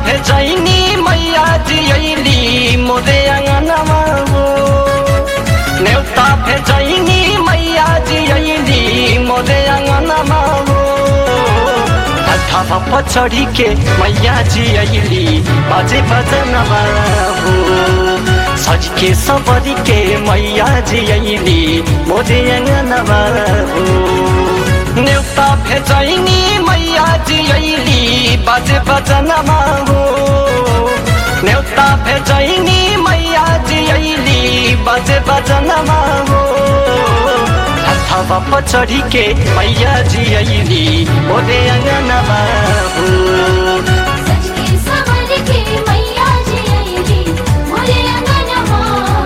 भेजैनी मैया जियली मोरे आंगनमा हो न्यौता भेजैनी मैया जियली मोरे आंगनमा हो ढाबा चढ़ी के मैया जियली बाजे बजनमा हो सज के सबरी के मैया जियली मोरे आंगनमा हो न्यौता भेजैनी मैया जियली बाजे बजनमा हो न्यौता भेजैनी मैया जियली बाजे बजनमा हो ढाबा चढ़ी के मैया जियली मोरे आंगनमा हो सज के सबरी के मैया जियली मोरे आंगनमा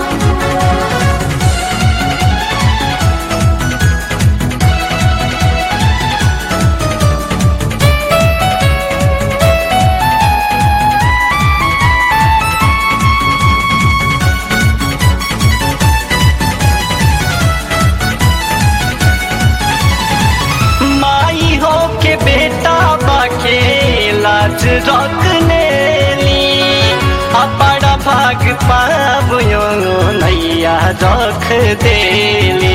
बेटा बाके लाज रखने ली अपना भाग पाबयो नैया रख देली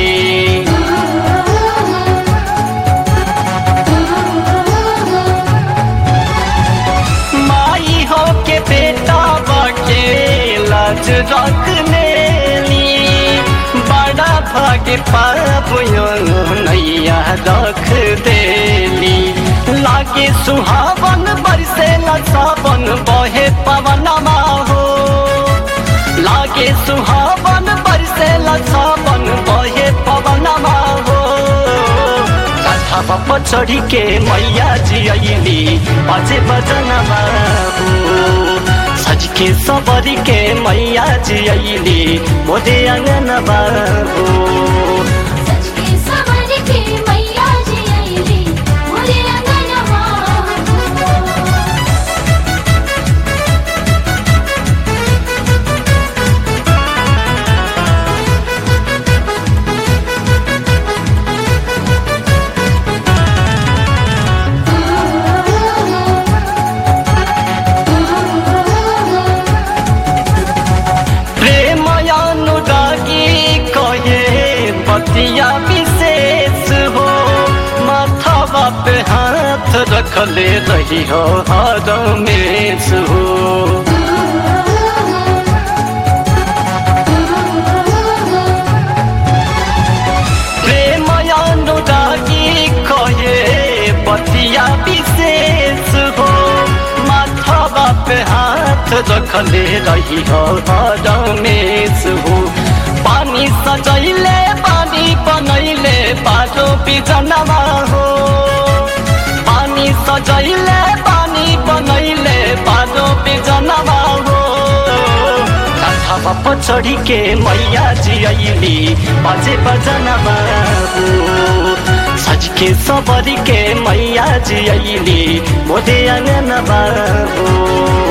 माई हो के बेटा बाके लाज रखने ली बड़ा भाग पाबयो नैया रख देली लागे सुहावन बरसे सावन बहे पवनमा हो लागे सुहावन बरसे सावन बहे पवनमा हो ढाबा चढ़ी के मैया जियली बाजे बजनमा हो सज के सबरी के मैया जियली मोरे आंगनमा हो सज के सबरी के मैया जियली मोरे आंगनमा बतिया विशेष हो माथावा पे हाथ रखले रही हो हरमेश हो प्रेम अनुरागी कहे बतिया विशेष हो माथावा पे हाथ रखले रही हो हरमेश हो पानी सजैले पानी बनैले बाटो बिजनमा हो पानी सजैले पानी बनैले बाटो बिजनमा हो ढाबा चढ़ी के मैया जियली बाजे बजनमा हो सज के सबरी के मैया जियली मोरे आंगनमा हो